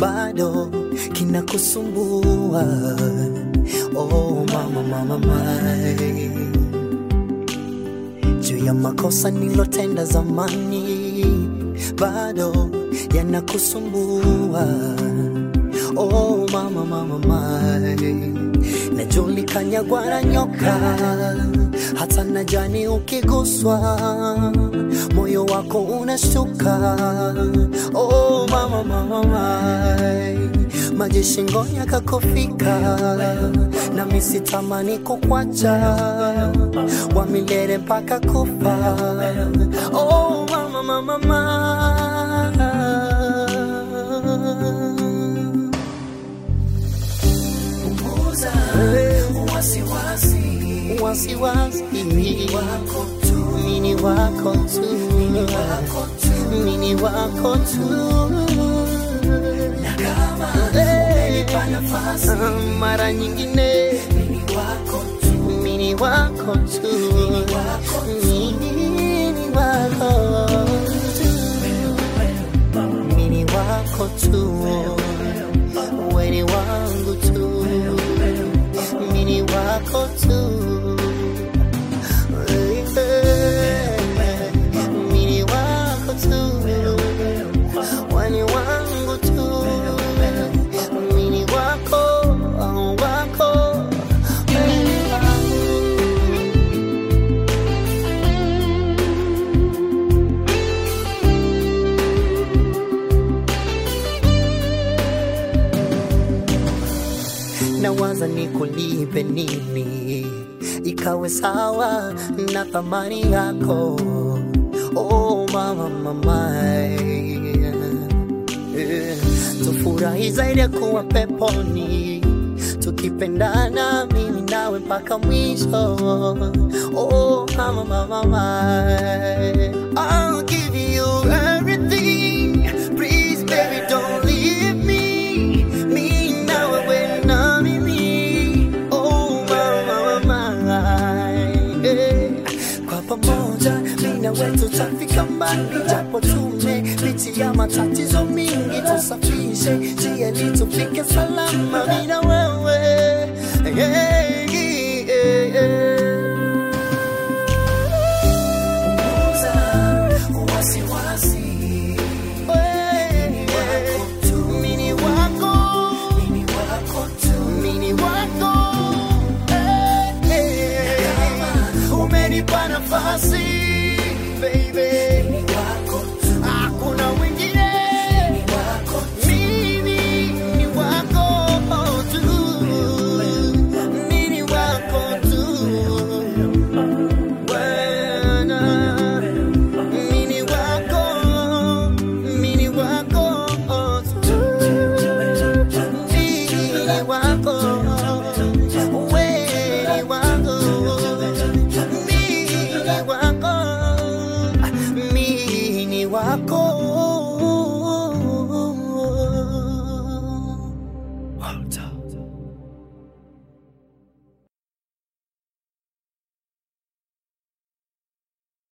bado kinakusumbua. Oh mama mama mai, juu ya makosa nilotenda zamani bado yanakusumbua. Oh mama mama mai, najuli kanyagwa na nyoka, hata najani ukiguswa moyo wako unashuka. Oh mama mama mai, maji shingoni yakakufika, na mimi sitamani kukwacha wa milele mpaka kufa. Oh mama mama mai, punguza wasiwasi, mimi wako tu, mimi wako tu, mimi wako tu, mimi wako tu. Na kama umenipa nafasi mara nyingine, mimi wako tu, mimi wako tu, mimi wako tu, mimi wako tu, mimi wako tu, wewe wangu tu, mimi wako tu. Nawaza nikulipe nini ikawe sawa na thamani yako. Oh mama mama, tufurahi zaidi ya kuwa peponi, tukipendana mimi nawe mpaka mwisho. Oh mama mama, I'll give you everything, please baby don't leave me. Mina wetu tafika mbali, japo tumepitia matatizo mingi, tusafishe njia ili tufike salama. Mina wewe punguza wasiwasi, mimi wako tu, mimi wako, mimi wako tu, mimi wako. Umenipa nafasi baby, hakuna wengine, mimi wako tu, mimi wako tu, bwana, mimi wako tu, mimi wako, wewe wako, mimi wako.